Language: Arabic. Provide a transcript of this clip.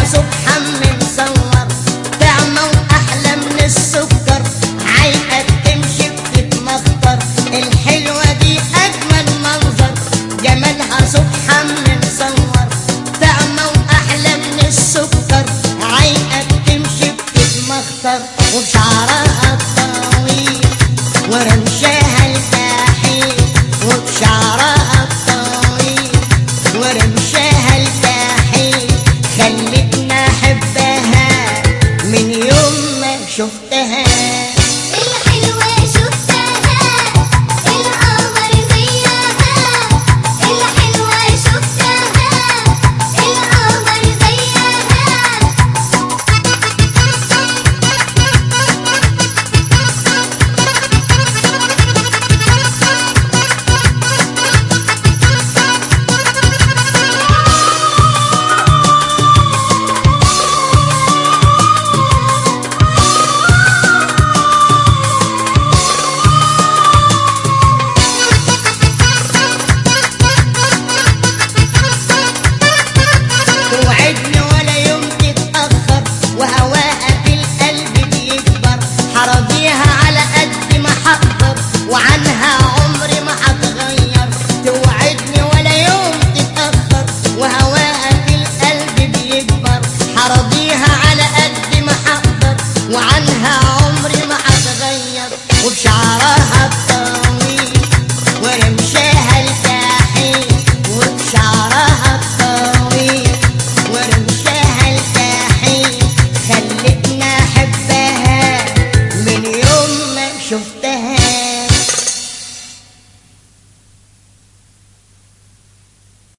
جمالها سبحان من صور، طعمة وأحلى من السكر، عايقة تمشي بتتمخطر، الحلوة دي أجمل منظر. جمالها سبحان من صور، طعمة وأحلى من السكر، عايقة تمشي بتتمخطر، وبشعرها الطويل ورمشها الكحيل، وبشعرها الطويل ورمشها الكحيل، خلتني احبها من يوم ما شفتها. الحلوة شفتها القمر زيها، الحلوة شفتها القمر زيها. توعدني ولا يوم تتأخر، وهواها في القلب بيكبر، حراضيها على قد ما حقدر، وعنها عمري ما هتغير. توعدني ولا يوم تتأخر، وهواها في القلب بيكبر، حراضيها على قد ما حقدر، وعنها عمري ما هتغير. وبشعرها الطويل ورمشها الكحيل، وبشعرها الطويل ورمشها الكحيل، خلتني احبها من يوم ما شفتها.